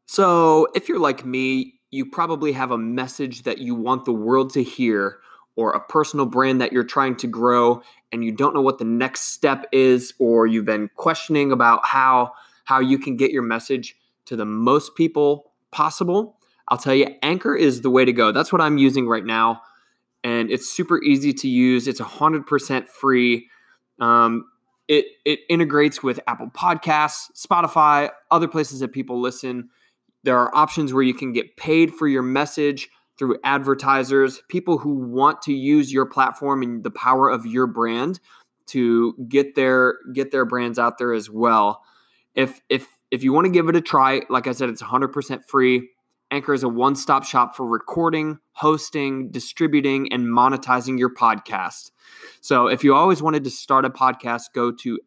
So, if you're like me, you probably have a message that you want the world to hear, or a personal brand that you're trying to grow, and you don't know what the next step is, or you've been questioning about how you can get your message to the most people possible. I'll tell you, Anchor is the way to go. That's what I'm using right now, and it's super easy to use. It's 100% free. Um, it integrates with Apple Podcasts, Spotify, other places that people listen. There are options where you can get paid for your message through advertisers, people who want to use your platform and the power of your brand to get their brands out there as well. If you want to give it a try, like I said, it's 100% free. Anchor is a one-stop shop for recording, hosting, distributing, and monetizing your podcast. So if you always wanted to start a podcast, go to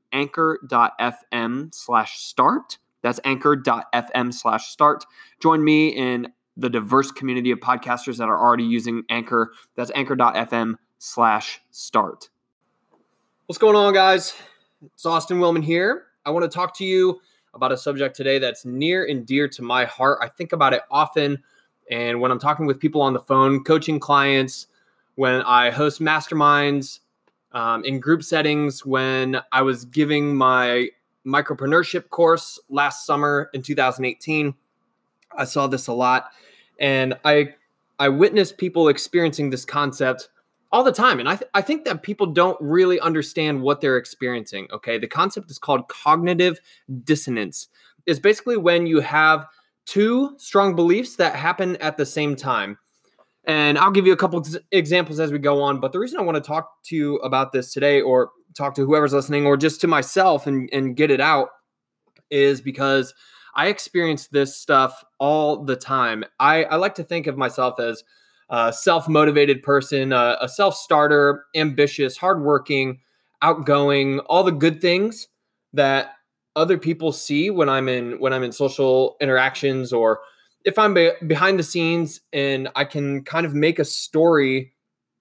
anchor.fm/start. That's anchor.fm/start. Join me in the diverse community of podcasters that are already using Anchor. That's anchor.fm/start. What's going on, guys? It's Austin Willman here. I want to talk to you about a subject today that's near and dear to my heart. I think about it often, and when I'm talking with people on the phone, coaching clients, when I host masterminds, in group settings, when I was giving my micropreneurship course last summer in 2018, I saw this a lot, and I witnessed people experiencing this concept all the time. And I think that people don't really understand what they're experiencing. Okay. The concept is called cognitive dissonance. It's basically when you have two strong beliefs that happen at the same time. And I'll give you a couple examples as we go on. But the reason I want to talk to you about this today, or talk to whoever's listening, or just to myself and get it out, is because I experience this stuff all the time. I like to think of myself as a self-motivated person, a self-starter, ambitious, hardworking, outgoing, all the good things that other people see when I'm in social interactions, or if I'm behind the scenes, and I can kind of make a story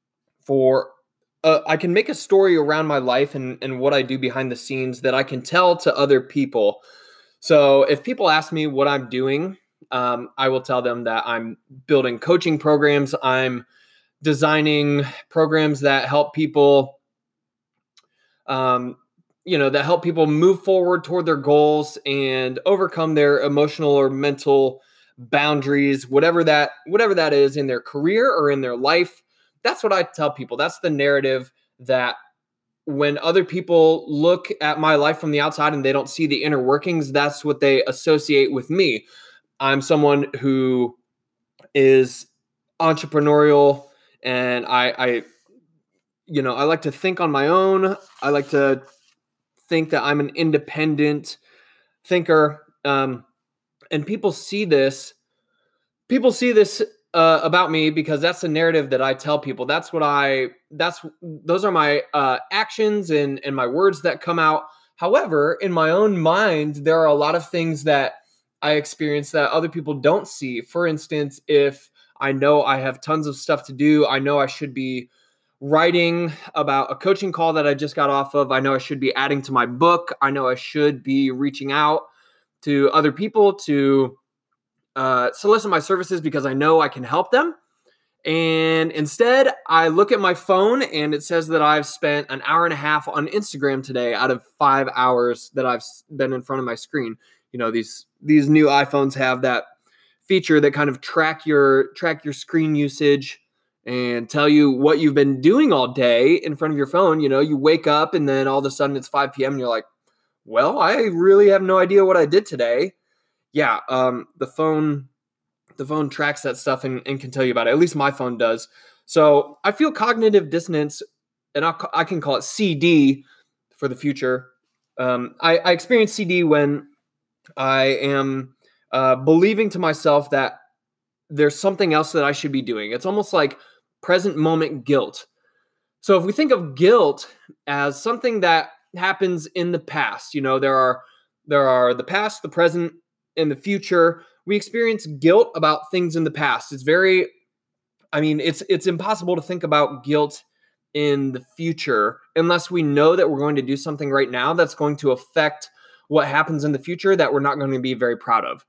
I can make a story around my life and what I do behind the scenes that I can tell to other people. So if people ask me what I'm doing, I will tell them that I'm building coaching programs. I'm designing programs that help people, that help people move forward toward their goals and overcome their emotional or mental boundaries, whatever that is in their career or in their life. That's what I tell people. That's the narrative that when other people look at my life from the outside and they don't see the inner workings, that's what they associate with me. I'm someone who is entrepreneurial, and I like to think on my own. I like to think that I'm an independent thinker. And people see this about me because that's the narrative that I tell people. Those are my actions and my words that come out. However, in my own mind, there are a lot of things that I experience that other people don't see. For instance, if I know I have tons of stuff to do, I know I should be writing about a coaching call that I just got off of. I know I should be adding to my book. I know I should be reaching out to other people to solicit my services because I know I can help them. And instead, I look at my phone and it says that I've spent an hour and a half on Instagram today out of 5 hours that I've been in front of my screen. You know, these new iPhones have that feature that kind of track your screen usage and tell you what you've been doing all day in front of your phone. You know, you wake up and then all of a sudden it's 5 p.m. and you're like, well, I really have no idea what I did today. Yeah, the phone tracks that stuff and can tell you about it. At least my phone does. So I feel cognitive dissonance, and I can call it CD for the future. I experience CD when I am believing to myself that there's something else that I should be doing. It's almost like present moment guilt. So if we think of guilt as something that happens in the past, there are the past, the present, and the future. We experience guilt about things in the past. It's impossible to think about guilt in the future unless we know that we're going to do something right now that's going to affect what happens in the future that we're not going to be very proud of.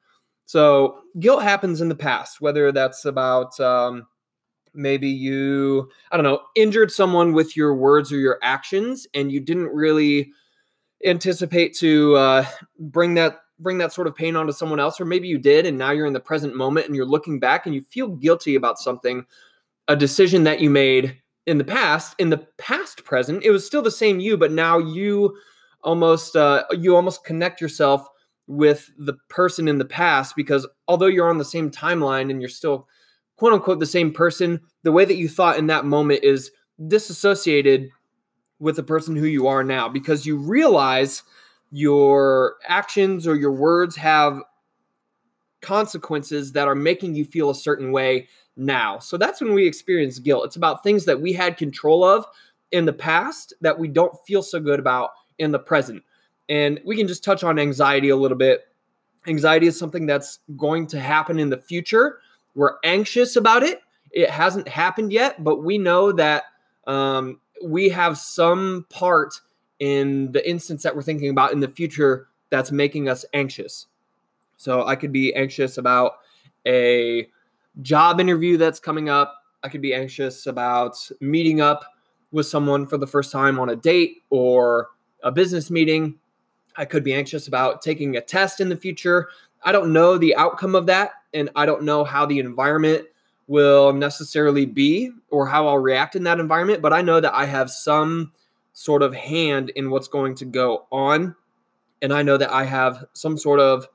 So guilt happens in the past, whether that's about maybe you, I don't know, injured someone with your words or your actions, and you didn't really anticipate to bring that sort of pain onto someone else, or maybe you did, and now you're in the present moment and you're looking back and you feel guilty about something, a decision that you made in the past present. It was still the same you, but now you almost connect yourself with the person in the past, because although you're on the same timeline and you're still quote unquote the same person, the way that you thought in that moment is disassociated with the person who you are now, because you realize your actions or your words have consequences that are making you feel a certain way now. So that's when we experience guilt. It's about things that we had control of in the past that we don't feel so good about in the present. And we can just touch on anxiety a little bit. Anxiety is something that's going to happen in the future. We're anxious about it. It hasn't happened yet, but we know that we have some part in the instance that we're thinking about in the future that's making us anxious. So I could be anxious about a job interview that's coming up. I could be anxious about meeting up with someone for the first time on a date or a business meeting. I could be anxious about taking a test in the future. I don't know the outcome of that, and I don't know how the environment will necessarily be or how I'll react in that environment, but I know that I have some sort of hand in what's going to go on, and I know that I have some sort of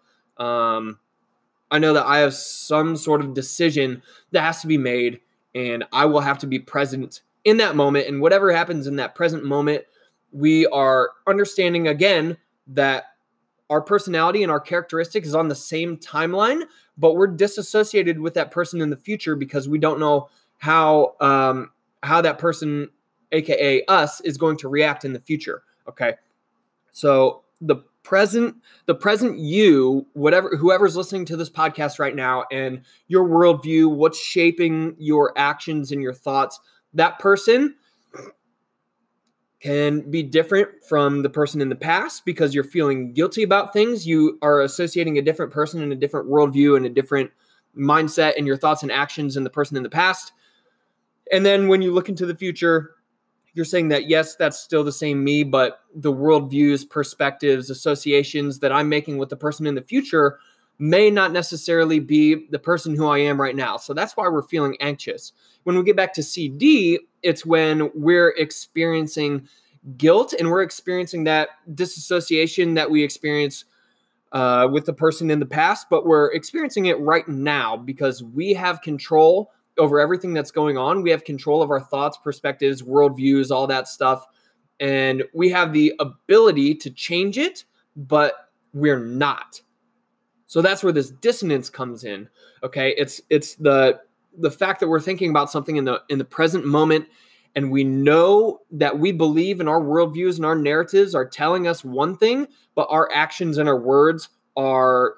decision that has to be made, and I will have to be present in that moment. And whatever happens in that present moment, we are understanding again that our personality and our characteristics is on the same timeline, but we're disassociated with that person in the future because we don't know how that person, aka us, is going to react in the future. Okay, so the present you, whoever's listening to this podcast right now, and your worldview, what's shaping your actions and your thoughts, that person can be different from the person in the past because you're feeling guilty about things. You are associating a different person and a different worldview and a different mindset in your thoughts and actions in the person in the past. And then when you look into the future, you're saying that, yes, that's still the same me, but the worldviews, perspectives, associations that I'm making with the person in the future may not necessarily be the person who I am right now. So that's why we're feeling anxious. When we get back to CD, it's when we're experiencing guilt and we're experiencing that disassociation that we experience with the person in the past, but we're experiencing it right now because we have control over everything that's going on. We have control of our thoughts, perspectives, worldviews, all that stuff. And we have the ability to change it, but we're not. So that's where this dissonance comes in. Okay, it's the fact that we're thinking about something in the present moment, and we know that we believe in our worldviews and our narratives are telling us one thing, but our actions and our words are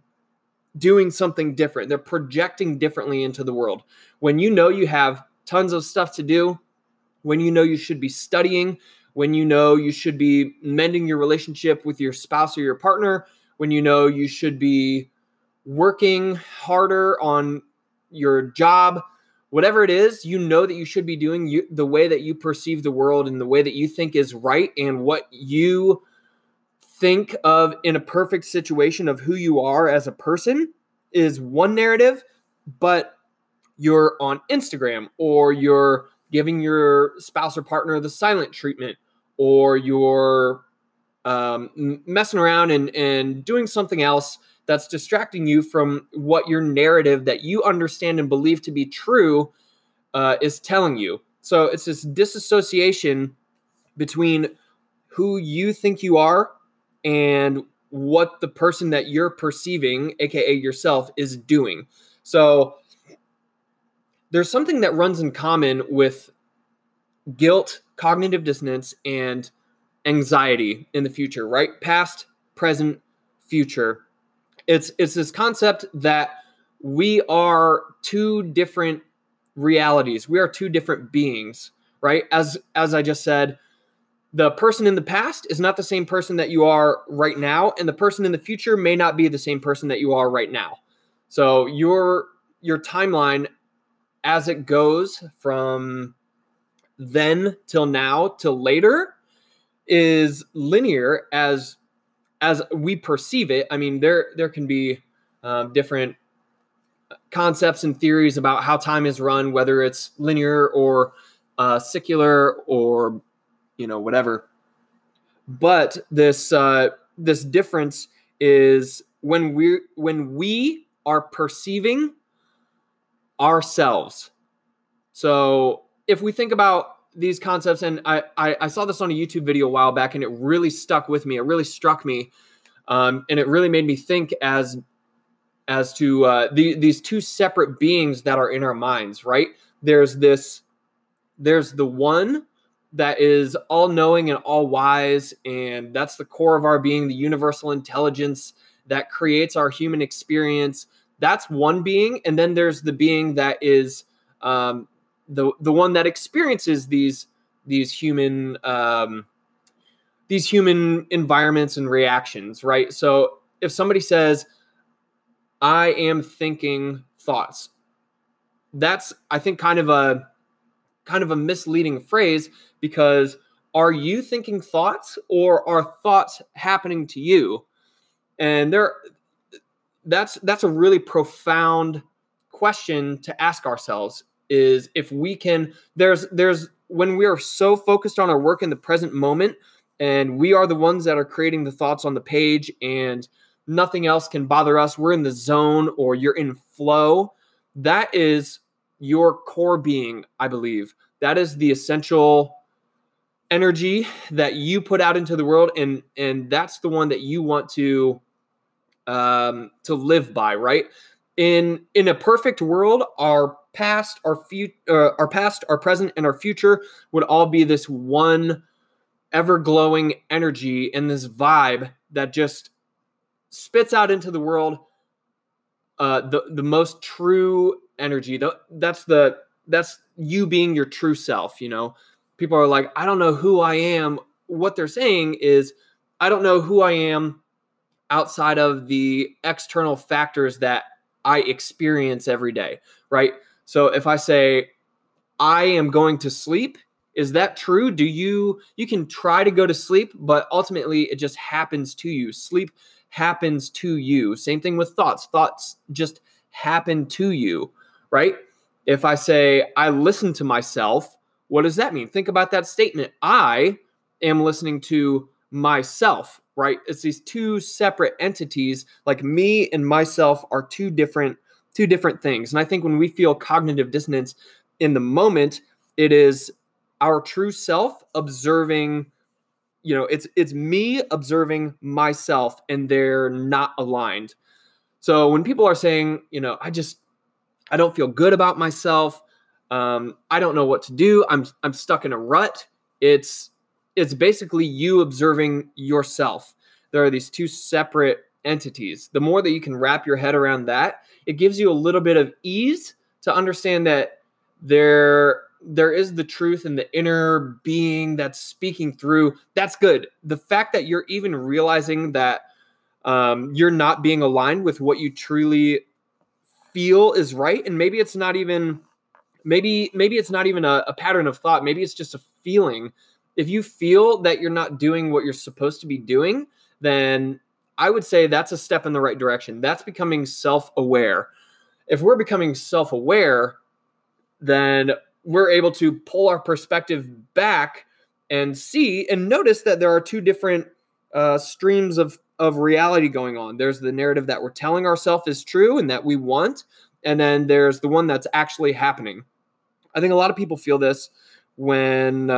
doing something different. They're projecting differently into the world. When you know you have tons of stuff to do, when you know you should be studying, when you know you should be mending your relationship with your spouse or your partner, when you know you should be working harder on your job, whatever it is, you know that you should be doing, the way that you perceive the world and the way that you think is right and what you think of in a perfect situation of who you are as a person is one narrative, but you're on Instagram, or you're giving your spouse or partner the silent treatment, or you're messing around and doing something else that's distracting you from what your narrative that you understand and believe to be true is telling you. So it's this disassociation between who you think you are and what the person that you're perceiving, aka yourself, is doing. So there's something that runs in common with guilt, cognitive dissonance, and anxiety in the future, right? Past, present, future. It's this concept that we are two different realities. We are two different beings, right? As I just said, The person in the past is not the same person that you are right now, and the person in the future may not be the same person that you are right now. So your timeline as it goes from then till now till later is linear as we perceive it. I mean, there can be different concepts and theories about how time is run, whether it's linear or secular or whatever. But this difference is when we are perceiving ourselves. So if we think about these concepts, and I saw this on a YouTube video a while back, and it really stuck with me. It really struck me, and it really made me think as to these two separate beings that are in our minds. Right? There's the one that is all-knowing and all-wise, and that's the core of our being, the universal intelligence that creates our human experience. That's one being, and then there's the being that is the one that experiences these human environments and reactions, right? So if somebody says, "I am thinking thoughts," that's, I think, kind of a misleading phrase, because are you thinking thoughts or are thoughts happening to you? And that's a really profound question to ask ourselves, is if we can, there's when we are so focused on our work in the present moment, and we are the ones that are creating the thoughts on the page, and nothing else can bother us. We're in the zone, or you're in flow. That is your core being, I believe. That is the essential energy that you put out into the world, and that's the one that you want to live by, right? In a perfect world, our past, our present, and our future would all be this one ever-glowing energy and this vibe that just spits out into the world the most true energy. That's you being your true self. People are like, "I don't know who I am." What they're saying is, I don't know who I am outside of the external factors that I experience every day, right? So if I say, "I am going to sleep," is that true? You can try to go to sleep, but ultimately it just happens to you. Sleep happens to you. Same thing with thoughts. Thoughts just happen to you, right? If I say, "I listen to myself," what does that mean? Think about that statement. I am listening to myself, right? It's these two separate entities. Like, me and myself are two different things. And I think when we feel cognitive dissonance in the moment, it is our true self observing, it's me observing myself, and they're not aligned. So when people are saying, I don't feel good about myself, I don't know what to do, I'm stuck in a rut, it's basically you observing yourself. There are these two separate entities. The more that you can wrap your head around that, it gives you a little bit of ease to understand that there is the truth and the inner being that's speaking through. That's good. The fact that you're even realizing that you're not being aligned with what you truly feel is right, and maybe it's not even a pattern of thought. Maybe it's just a feeling. If you feel that you're not doing what you're supposed to be doing, then I would say that's a step in the right direction. That's becoming self-aware. If we're becoming self-aware, then we're able to pull our perspective back and see and notice that there are two different streams of reality going on. There's the narrative that we're telling ourselves is true and that we want, and then there's the one that's actually happening. I think a lot of people feel this when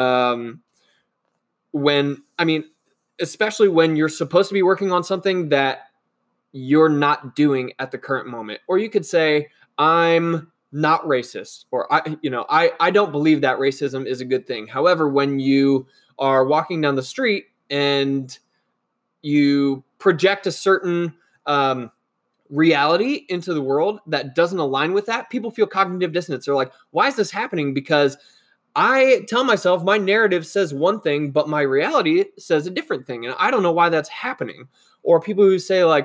especially when you're supposed to be working on something that you're not doing at the current moment. Or you could say, "I'm not racist," or I don't believe that racism is a good thing. However, when you are walking down the street and you project a certain reality into the world that doesn't align with that, people feel cognitive dissonance. They're like, "Why is this happening?" Because I tell myself my narrative says one thing, but my reality says a different thing. And I don't know why that's happening. Or people who say like,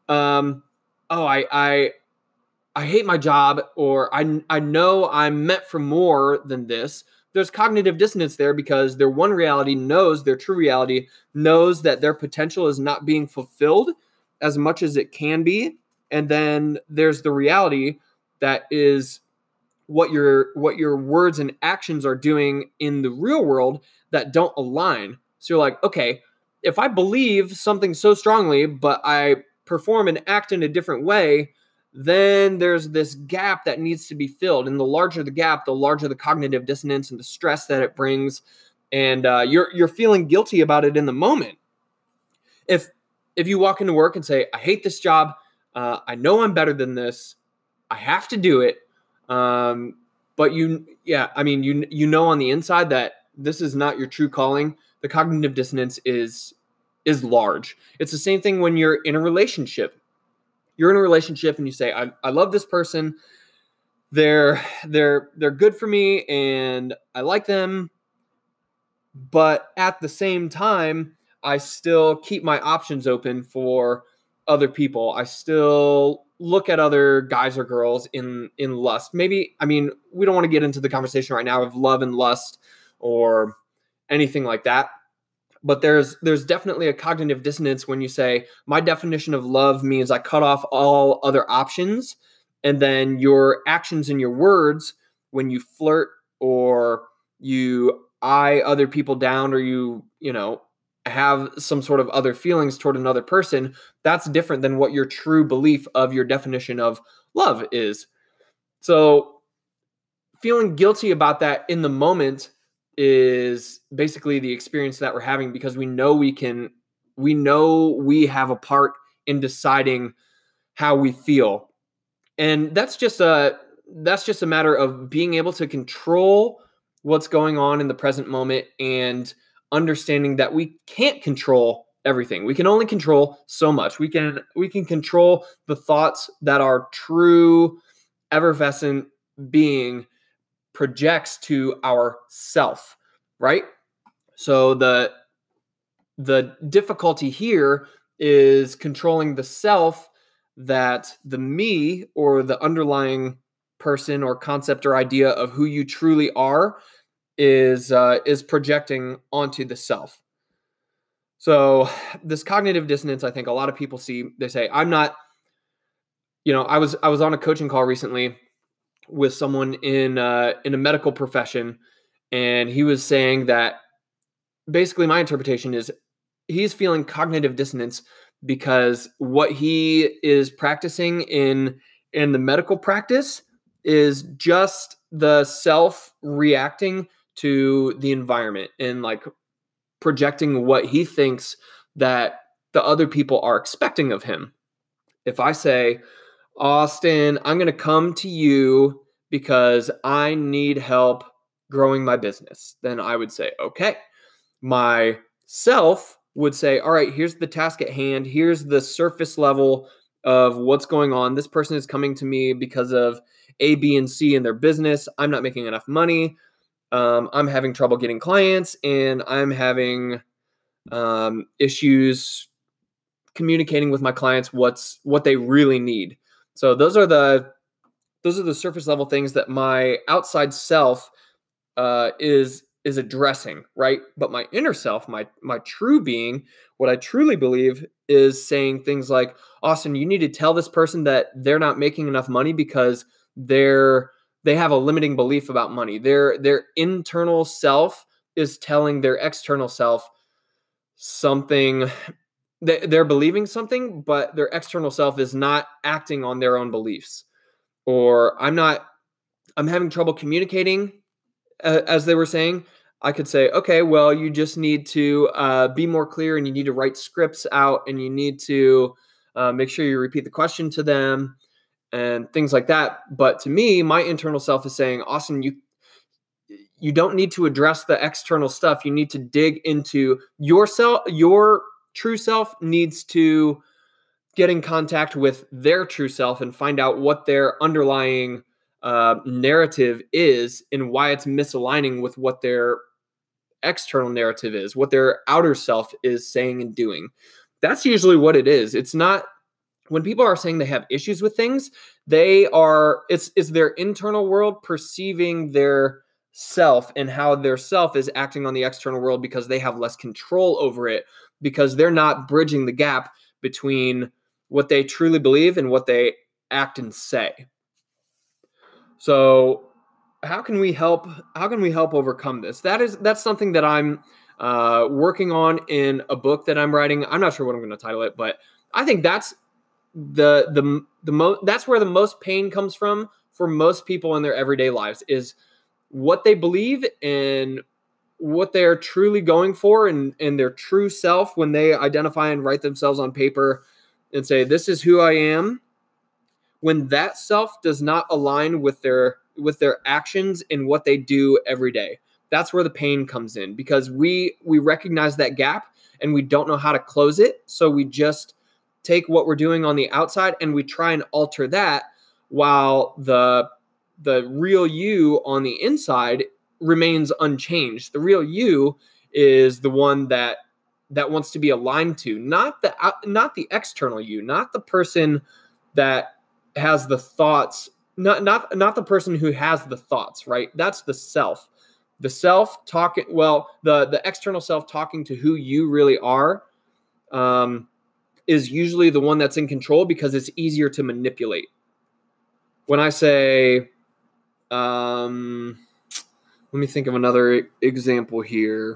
oh, I hate my job, or I know I'm meant for more than this. There's cognitive dissonance there because their one reality knows, their true reality knows that their potential is not being fulfilled as much as it can be. And then there's the reality that is what your words and actions are doing in the real world that don't align. So you're like, okay, if I believe something so strongly, but I perform and act in a different way, then there's this gap that needs to be filled. And the larger the gap, the larger the cognitive dissonance and the stress that it brings. And you're feeling guilty about it in the moment. If you walk into work and say, I hate this job, I know I'm better than this, I have to do it. But you know on the inside that this is not your true calling. The cognitive dissonance is large. It's the same thing when you're in a relationship. You're in a relationship and you say, I love this person. They're good for me and I like them. But at the same time, I still keep my options open for other people. I still look at other guys or girls in lust. Maybe, we don't want to get into the conversation right now of love and lust or anything like that. But there's definitely a cognitive dissonance when you say, my definition of love means I cut off all other options. And then your actions and your words, when you flirt or you eye other people down or you have some sort of other feelings toward another person, that's different than what your true belief of your definition of love is. So feeling guilty about that in the moment is basically the experience that we're having because we know we have a part in deciding how we feel. And that's just a matter of being able to control what's going on in the present moment and understanding that we can't control everything. We can only control so much. We can control the thoughts that our true effervescent being projects to our self, right? So the difficulty here is controlling the self that the me or the underlying person or concept or idea of who you truly are is projecting onto the self. So this cognitive dissonance, I think a lot of people see, they say, I'm not, I was on a coaching call recently with someone in a medical profession, and he was saying that basically my interpretation is he's feeling cognitive dissonance because what he is practicing in the medical practice is just the self reacting to the environment and like projecting what he thinks that the other people are expecting of him. If I say, Austin, I'm going to come to you because I need help growing my business, then I would say, okay. My self would say, all right, here's the task at hand. Here's the surface level of what's going on. This person is coming to me because of A, B, and C in their business. I'm not making enough money. I'm having trouble getting clients, and I'm having issues communicating with my clients what they really need. So those are the surface level things that my outside self is addressing, right? But my inner self, my true being, what I truly believe is saying things like, Austin, you need to tell this person that they're not making enough money because they have a limiting belief about money. Their internal self is telling their external self something. They're believing something, but their external self is not acting on their own beliefs. Or I'm having trouble communicating, as they were saying. I could say, okay, well, you just need to be more clear, and you need to write scripts out, and you need to make sure you repeat the question to them and things like that. But to me, my internal self is saying, Austin, you don't need to address the external stuff. You need to dig into yourself. Your true self needs to get in contact with their true self and find out what their underlying narrative is and why it's misaligning with what their external narrative is, what their outer self is saying and doing. That's usually what it is. It's not when people are saying they have issues with things, it's their internal world perceiving their self and how their self is acting on the external world because they have less control over it, because they're not bridging the gap between what they truly believe and what they act and say. So how can we help overcome this? That's something that I'm working on in a book that I'm writing. I'm not sure what I'm going to title it, but I think that's that's where the most pain comes from for most people in their everyday lives, is what they believe and what they're truly going for and their true self when they identify and write themselves on paper and say, this is who I am. When that self does not align with their actions and what they do every day, that's where the pain comes in, because we recognize that gap and we don't know how to close it. So we just take what we're doing on the outside and we try and alter that, while the real you on the inside remains unchanged. The real you is the one that wants to be aligned to, not the external you, not the person that has the thoughts, not the person who has the thoughts, right? That's the self. The self talking, the external self talking to who you really are, is usually the one that's in control because it's easier to manipulate. When I say, let me think of another example here.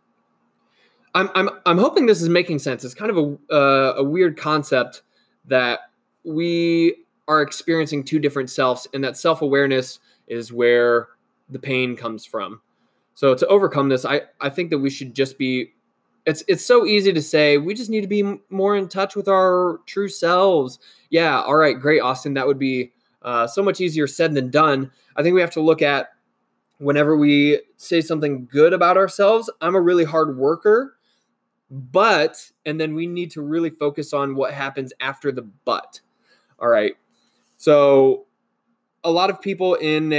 I'm hoping this is making sense. It's kind of a weird concept that we are experiencing two different selves, and that self-awareness is where the pain comes from. So to overcome this, I think that we should just be, it's so easy to say, we just need to be more in touch with our true selves. Yeah, all right, great, Austin. That would be so much easier said than done. I think we have to look at, whenever we say something good about ourselves, I'm a really hard worker, and then we need to really focus on what happens after the but. All right. So a lot of people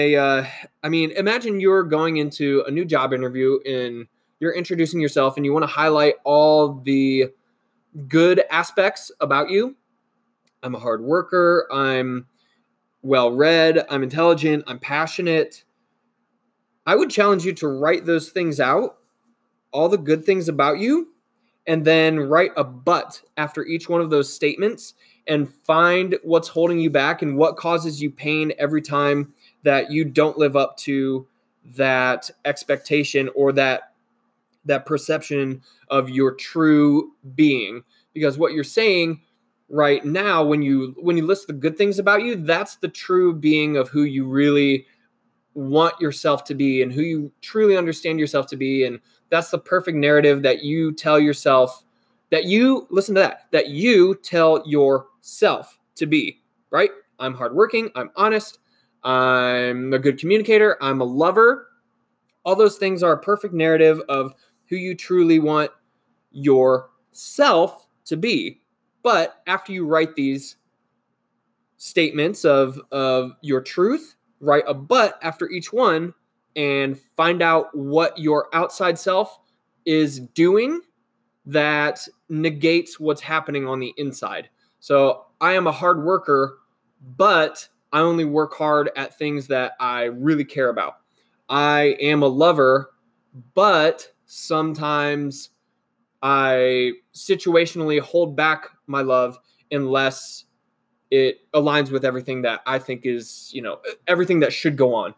imagine you're going into a new job interview and you're introducing yourself and you want to highlight all the good aspects about you. I'm a hard worker. I'm well-read. I'm intelligent. I'm passionate. I would challenge you to write those things out, all the good things about you, and then write a but after each one of those statements and find what's holding you back and what causes you pain every time that you don't live up to that expectation or that perception of your true being. Because what you're saying right now, when you list the good things about you, that's the true being of who you really want yourself to be and who you truly understand yourself to be. And that's the perfect narrative that you tell yourself, that you tell yourself to be, right? I'm hardworking. I'm honest. I'm a good communicator. I'm a lover. All those things are a perfect narrative of who you truly want yourself to be. But after you write these statements of your truth, write a but after each one and find out what your outside self is doing that negates what's happening on the inside. So I am a hard worker, but I only work hard at things that I really care about. I am a lover, but sometimes I situationally hold back my love unless it aligns with everything that I think is, everything that should go on.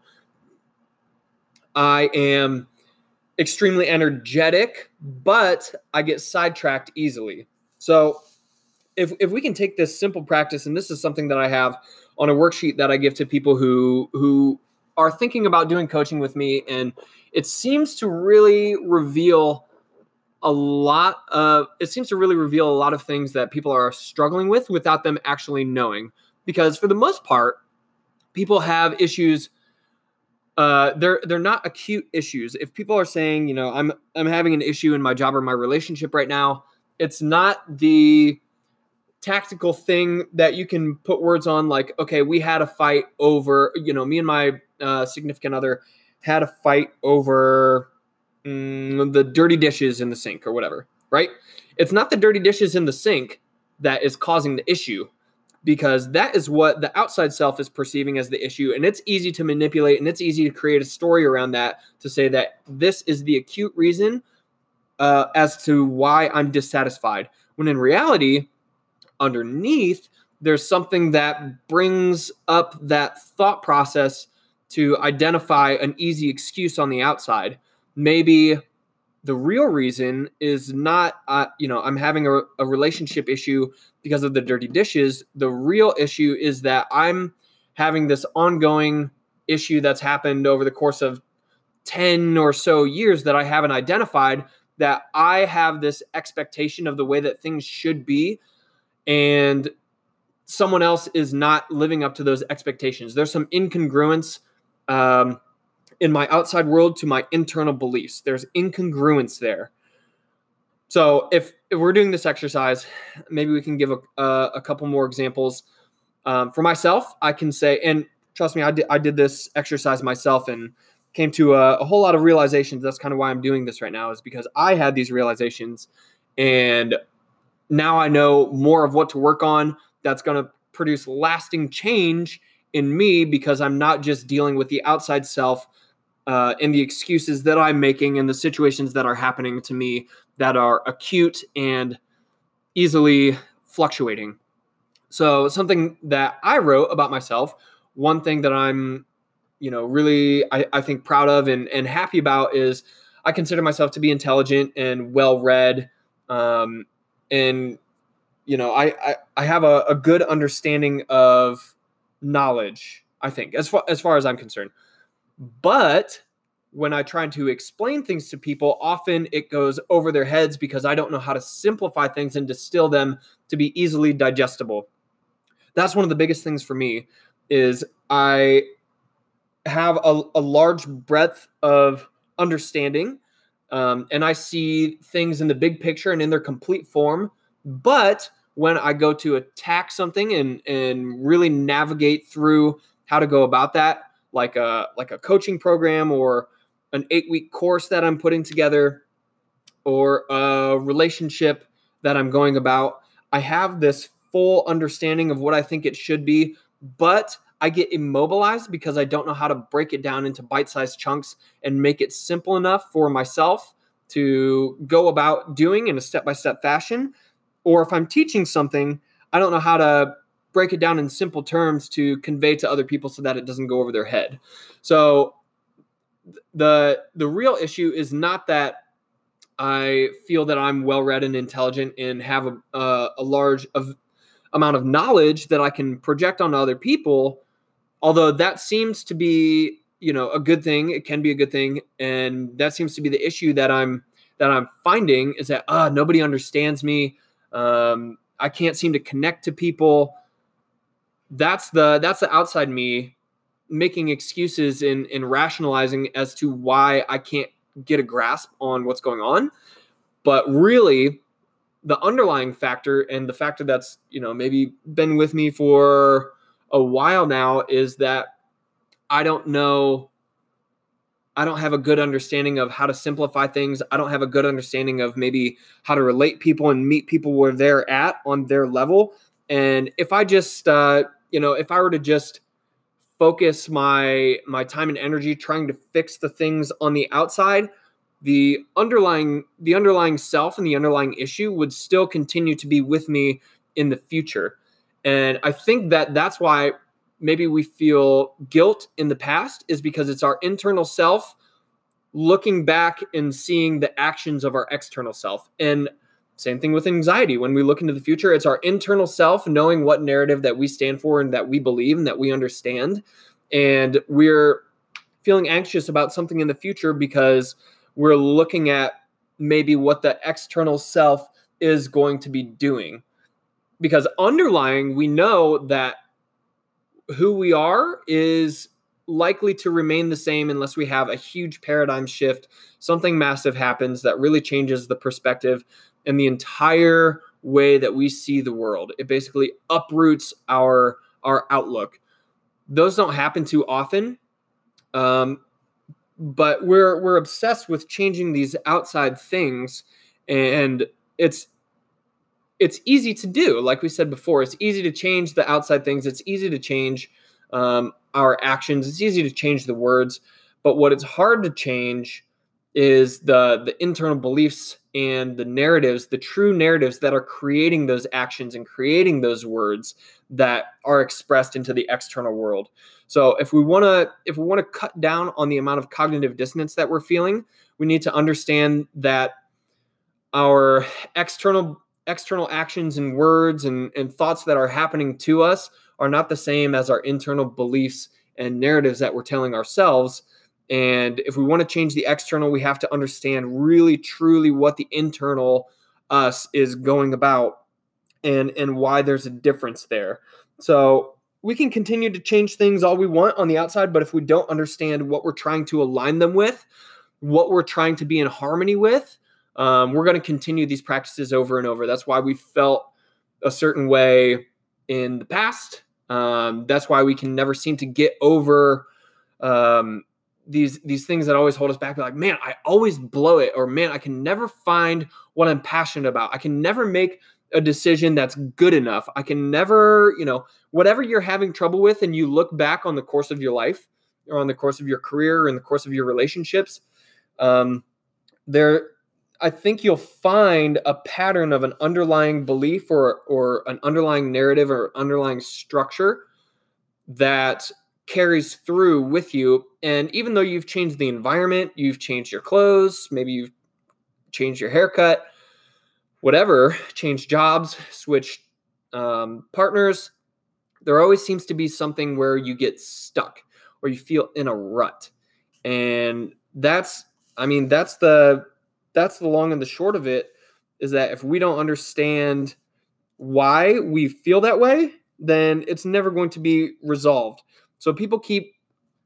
I am extremely energetic, but I get sidetracked easily. So if we can take this simple practice, and this is something that I have on a worksheet that I give to people who are thinking about doing coaching with me, and it seems to really reveal a lot of things that people are struggling with without them actually knowing. Because for the most part, people have issues. They're not acute issues. If people are saying, I'm having an issue in my job or my relationship right now, it's not the tactical thing that you can put words on, like, okay, we had a fight over, me and my significant other had a fight over the dirty dishes in the sink or whatever, right? It's not the dirty dishes in the sink that is causing the issue, because that is what the outside self is perceiving as the issue. And it's easy to manipulate, and it's easy to create a story around that to say that this is the acute reason as to why I'm dissatisfied. When in reality, underneath, there's something that brings up that thought process to identify an easy excuse on the outside. Maybe the real reason is not, I'm having a relationship issue because of the dirty dishes. The real issue is that I'm having this ongoing issue that's happened over the course of 10 or so years that I haven't identified, that I have this expectation of the way that things should be, and someone else is not living up to those expectations. There's some incongruence in my outside world to my internal beliefs. There's incongruence there. So if we're doing this exercise, maybe we can give a couple more examples. For myself, I can say, and trust me, I did this exercise myself and came to a whole lot of realizations. That's kind of why I'm doing this right now, is because I had these realizations, and now I know more of what to work on that's going to produce lasting change in me, because I'm not just dealing with the outside self and the excuses that I'm making and the situations that are happening to me that are acute and easily fluctuating. So something that I wrote about myself, one thing that I'm, really, I think proud of and happy about, is I consider myself to be intelligent and well-read. And, I have a good understanding of knowledge, I think, as far as I'm concerned. But when I try to explain things to people, often it goes over their heads because I don't know how to simplify things and distill them to be easily digestible. That's one of the biggest things for me, is I have a large breadth of understanding, and I see things in the big picture and in their complete form. But when I go to attack something and really navigate through how to go about that, like a coaching program or an 8-week course that I'm putting together, or a relationship that I'm going about, I have this full understanding of what I think it should be, but I get immobilized because I don't know how to break it down into bite-sized chunks and make it simple enough for myself to go about doing in a step-by-step fashion. Or if I'm teaching something, I don't know how to break it down in simple terms to convey to other people so that it doesn't go over their head. So the real issue is not that I feel that I'm well-read and intelligent and have a large amount of knowledge that I can project onto other people, although that seems to be, a good thing. It can be a good thing, and that seems to be the issue that I'm finding, is that nobody understands me. I can't seem to connect to people. That's the outside me making excuses and rationalizing as to why I can't get a grasp on what's going on. But really, the underlying factor, and the factor that's, maybe been with me for a while now, is that I don't have a good understanding of how to simplify things. I don't have a good understanding of maybe how to relate people and meet people where they're at on their level. And if I just, if I were to just focus my time and energy trying to fix the things on the outside, the underlying self and the underlying issue would still continue to be with me in the future. And I think that that's why maybe we feel guilt in the past, is because it's our internal self looking back and seeing the actions of our external self. And same thing with anxiety. When we look into the future, it's our internal self knowing what narrative that we stand for and that we believe and that we understand. And we're feeling anxious about something in the future because we're looking at maybe what the external self is going to be doing. Because underlying, we know that who we are is likely to remain the same unless we have a huge paradigm shift. Something massive happens that really changes the perspective, and the entire way that we see the world. It basically uproots our outlook. Those don't happen too often, but we're obsessed with changing these outside things, and it's easy to do. Like we said before, it's easy to change the outside things. It's easy to change our actions. It's easy to change the words. But what it's hard to change is the internal beliefs and the narratives, the true narratives that are creating those actions and creating those words that are expressed into the external world. So if we want to cut down on the amount of cognitive dissonance that we're feeling, we need to understand that our external actions and words and thoughts that are happening to us are not the same as our internal beliefs and narratives that we're telling ourselves. And if we want to change the external, we have to understand really, truly what the internal us is going about and why there's a difference there. So we can continue to change things all we want on the outside, but if we don't understand what we're trying to align them with, what we're trying to be in harmony with, we're going to continue these practices over and over. That's why we felt a certain way in the past. That's why we can never seem to get over these things that always hold us back. Like, man, I always blow it, or man, I can never find what I'm passionate about. I can never make a decision that's good enough. I can never, whatever you're having trouble with, and you look back on the course of your life, or on the course of your career, or in the course of your relationships, I think you'll find a pattern of an underlying belief or an underlying narrative or underlying structure that carries through with you. And even though you've changed the environment, you've changed your clothes, maybe you've changed your haircut, whatever, changed jobs, switched partners, there always seems to be something where you get stuck or you feel in a rut. And that's the long and the short of it, is that if we don't understand why we feel that way, then it's never going to be resolved. So people keep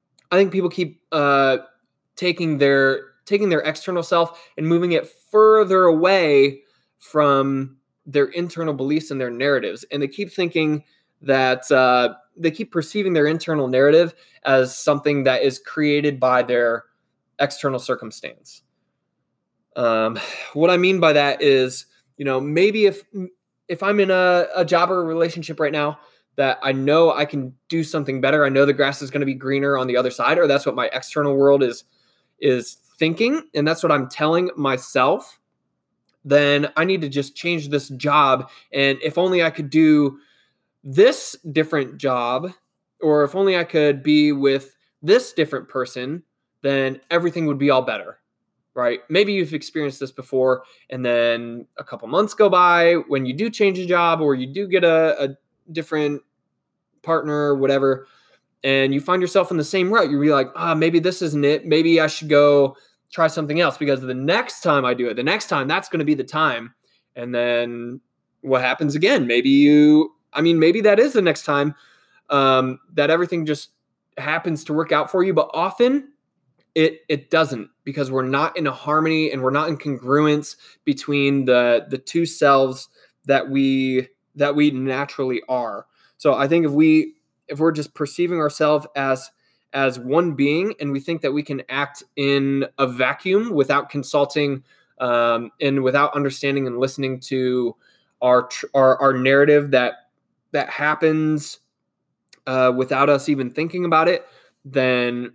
taking their external self and moving it further away from their internal beliefs and their narratives. And they keep thinking that they keep perceiving their internal narrative as something that is created by their external circumstance. What I mean by that is, maybe if I'm in a job or a relationship right now that I know I can do something better, I know the grass is going to be greener on the other side, or that's what my external world is thinking, and that's what I'm telling myself, then I need to just change this job. And if only I could do this different job, or if only I could be with this different person, then everything would be all better. Right? Maybe you've experienced this before, and then a couple months go by when you do change a job, or you do get a different partner or whatever, and you find yourself in the same rut. You're like, maybe this isn't it. Maybe I should go try something else, because the next time I do it, the next time, that's going to be the time. And then what happens again? Maybe that is the next time that everything just happens to work out for you, but often it doesn't, because we're not in a harmony and we're not in congruence between the two selves that we naturally are. So I think if we're just perceiving ourselves as one being, and we think that we can act in a vacuum without consulting and without understanding and listening to our narrative that happens without us even thinking about it, then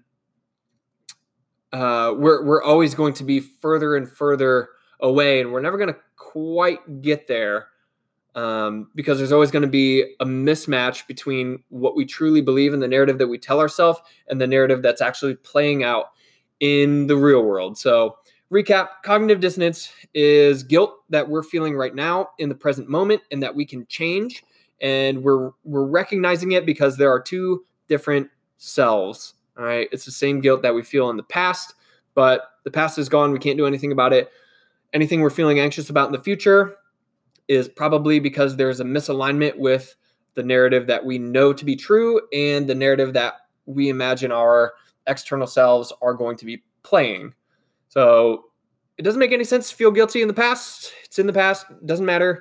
we're always going to be further and further away, and we're never going to quite get there, because there's always going to be a mismatch between what we truly believe in the narrative that we tell ourselves and the narrative that's actually playing out in the real world. So recap, cognitive dissonance is guilt that we're feeling right now in the present moment and that we can change. And we're recognizing it because there are two different selves. All right. It's the same guilt that we feel in the past, but the past is gone. We can't do anything about it. Anything we're feeling anxious about in the future is probably because there's a misalignment with the narrative that we know to be true and the narrative that we imagine our external selves are going to be playing. So it doesn't make any sense to feel guilty in the past. It's in the past. It doesn't matter.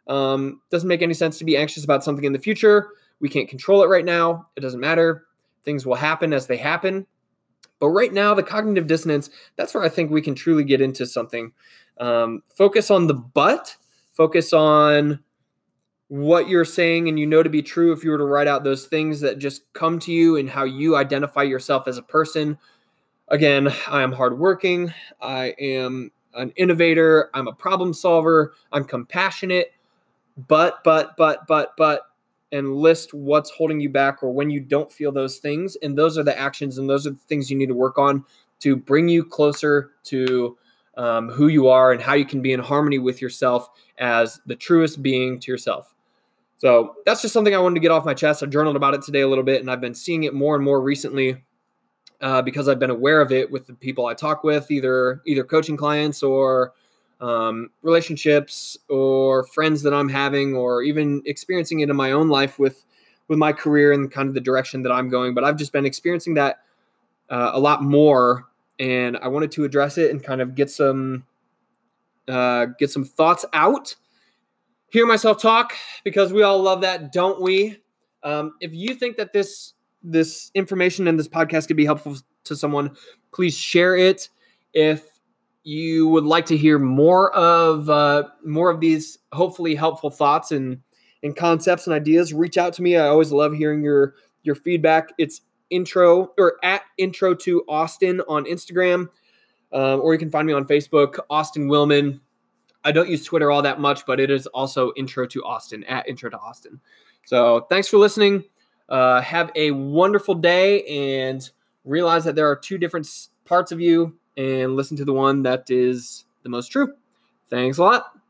Doesn't make any sense to be anxious about something in the future. We can't control it right now. It doesn't matter. Things will happen as they happen. But right now, the cognitive dissonance, that's where I think we can truly get into something. Focus on the but, focus on what you're saying and you know to be true if you were to write out those things that just come to you and how you identify yourself as a person. Again, I am hardworking. I am an innovator. I'm a problem solver. I'm compassionate. But, and list what's holding you back or when you don't feel those things. And those are the actions and those are the things you need to work on to bring you closer to who you are and how you can be in harmony with yourself as the truest being to yourself. So that's just something I wanted to get off my chest. I journaled about it today a little bit, and I've been seeing it more and more recently because I've been aware of it with the people I talk with, either coaching clients or relationships or friends that I'm having, or even experiencing it in my own life with my career and kind of the direction that I'm going. But I've just been experiencing that a lot more, and I wanted to address it and kind of get some thoughts out. Hear myself talk, because we all love that, don't we? If you think that this information and this podcast could be helpful to someone, please share it. If you would like to hear more of these hopefully helpful thoughts and concepts and ideas, reach out to me. I always love hearing your feedback. It's at Intro to Austin on Instagram, or you can find me on Facebook, Austin Willman. I don't use Twitter all that much, but it is also Intro to Austin, at Intro to Austin. So thanks for listening. Have a wonderful day, and realize that there are two different parts of you, and listen to the one that is the most true. Thanks a lot.